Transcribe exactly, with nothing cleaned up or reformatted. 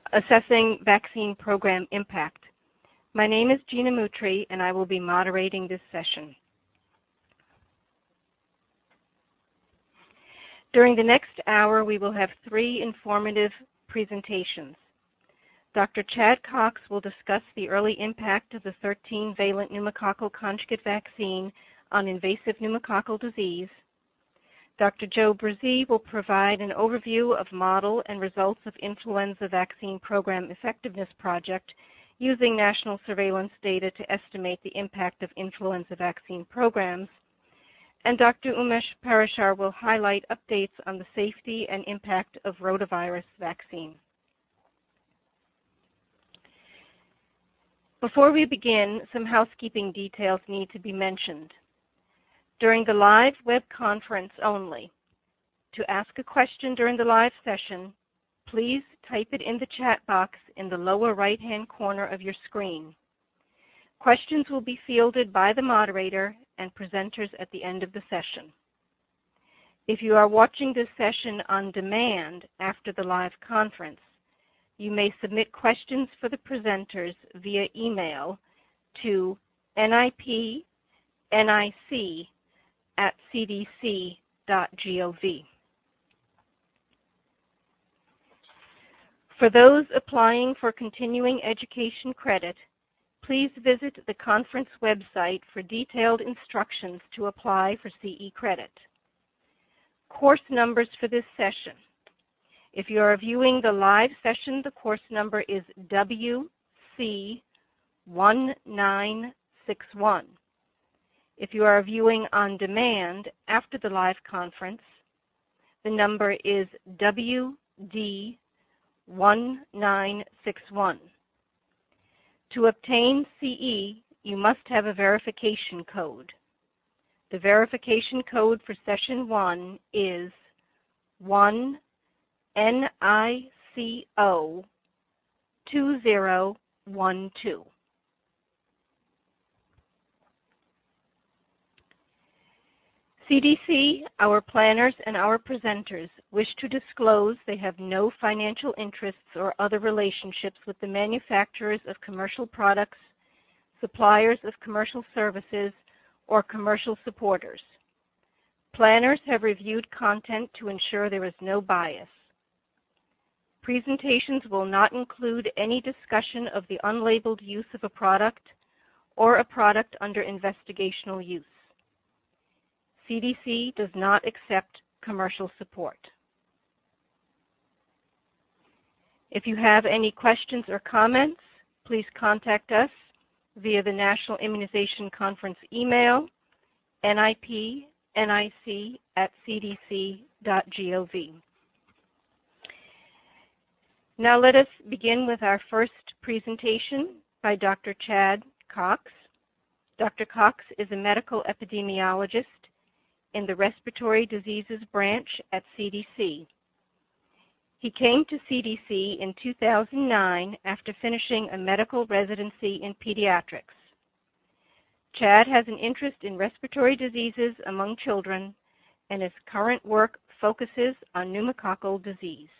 Assessing Vaccine Program Impact. My name is Gina Mutri, and I will be moderating this session. During the next hour, we will have three informative presentations. Doctor Chad Cox will discuss the early impact of the thirteen valent pneumococcal conjugate vaccine on invasive pneumococcal disease. Doctor Joe Brzee will provide an overview of model and results of influenza vaccine program effectiveness project using national surveillance data to estimate the impact of influenza vaccine programs. And Doctor Umesh Parashar will highlight updates on the safety and impact of rotavirus vaccine. Before we begin, some housekeeping details need to be mentioned. During the live web conference only, to ask a question during the live session, please type it in the chat box in the lower right-hand corner of your screen. Questions will be fielded by the moderator and presenters at the end of the session. If you are watching this session on demand after the live conference, you may submit questions for the presenters via email to nipnic at c d c dot gov. For those applying for continuing education credit, please visit the conference website for detailed instructions to apply for C E credit. Course numbers for this session. If you are viewing the live session, the course number is W C one nine six one. If you are viewing on demand after the live conference, the number is W D one nine six one. To obtain C E, you must have a verification code. The verification code for session one is one N I C O two zero one two. C D C, our planners, and our presenters wish to disclose they have no financial interests or other relationships with the manufacturers of commercial products, suppliers of commercial services, or commercial supporters. Planners have reviewed content to ensure there is no bias. Presentations will not include any discussion of the unlabeled use of a product or a product under investigational use. C D C does not accept commercial support. If you have any questions or comments, please contact us via the National Immunization Conference email, nipnic at c d c dot gov. Now let us begin with our first presentation by Doctor Chad Cox. Doctor Cox is a medical epidemiologist in the Respiratory Diseases Branch at C D C. He came to C D C in two thousand nine after finishing a medical residency in pediatrics. Chad has an interest in respiratory diseases among children, and his current work focuses on pneumococcal disease.